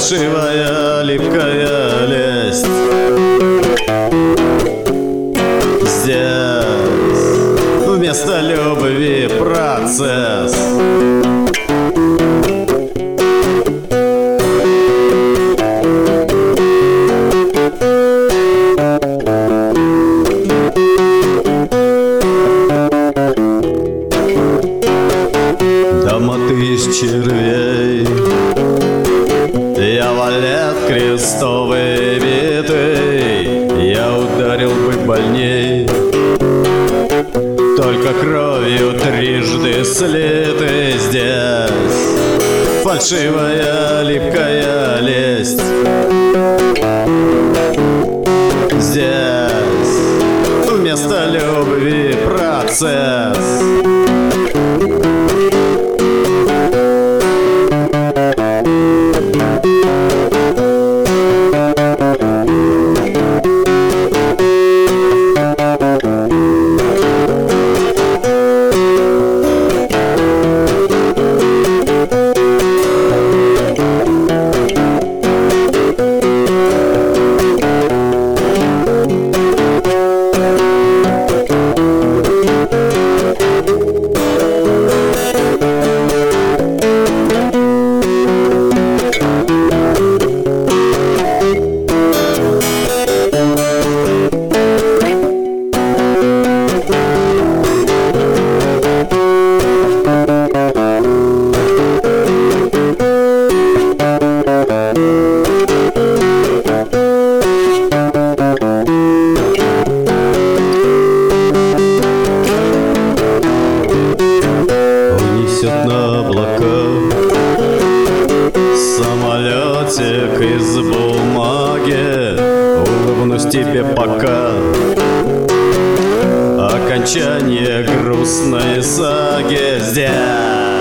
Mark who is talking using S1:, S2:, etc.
S1: фальшивая липкая лесть. Здесь вместо любви процесс. Дома тысяч червей, я валет крестовый битый, я ударил бы больней, только кровью трижды слиты. Здесь фальшивая липкая лесть. Здесь вместо любви процесс. На облаках самолетик из бумаги, улыбнусь тебе пока. Окончание грустной саги. Здесь